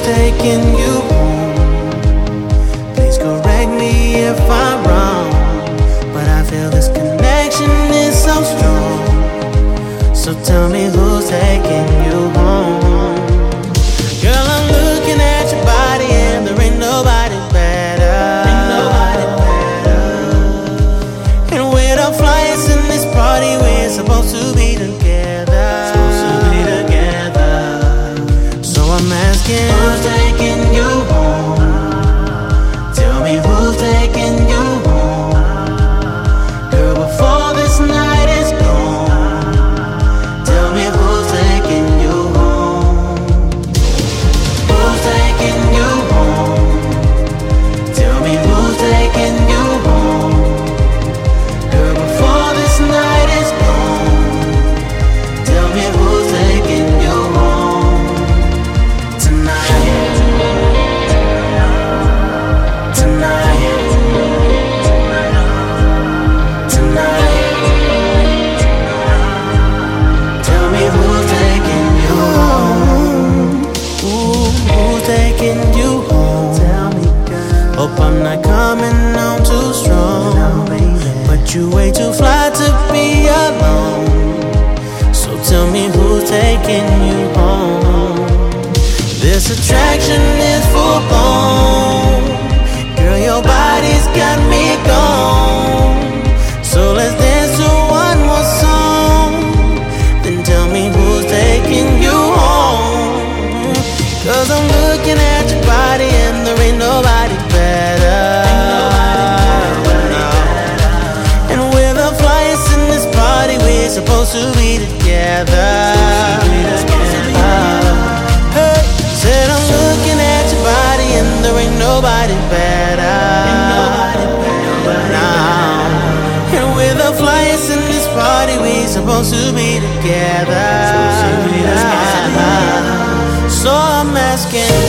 taking you home? Please correct me if I'm wrong, but I feel this connection is so strong. So tell me who's taking you home. Girl, I'm looking at your body and there ain't nobody better. And we're the flyers in this party, we're supposed to be together. So I'm asking, who's taking you home? Tell me who's taking you home. Girl, before this night is gone, tell me who's taking you home. Who's taking you home? Tell me who's taking you home. Girl, before this night is gone, tell me who's taking you home. Tonight, tonight, tonight. Tell me who's taking you home. Ooh, who's taking you home? Tell me, girl. Hope I'm not coming on too strong, but you way too fly to be alone. So tell me who's taking you home. This attraction is full blown. Girl, your body's got me gone. So let's dance to one more song. Then tell me who's taking you home. Cause I'm looking at your body and there ain't nobody better. And we're the flyers in this party, we're supposed to be together. Hey, said I'm looking at your body and there ain't nobody better. Nah. And we're the flyers in this party, we're supposed to be together. So I'm asking,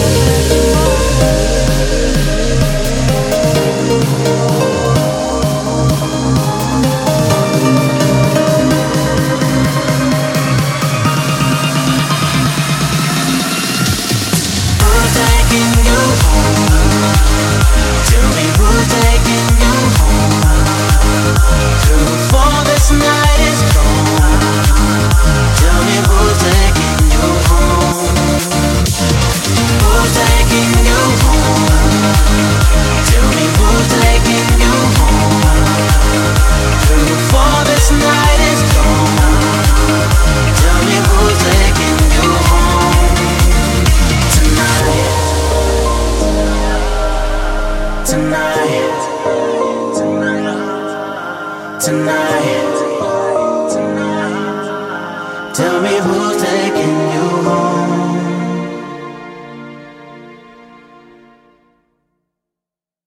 who's taking you home? Tell me who's taking you home. Girl, before this night is gone, tell me who's taking you home. Who's taking you home? Tell me who's taking you home. Girl, before this night is gone, tell me who's taking you home. Tonight, tonight, tonight, tonight.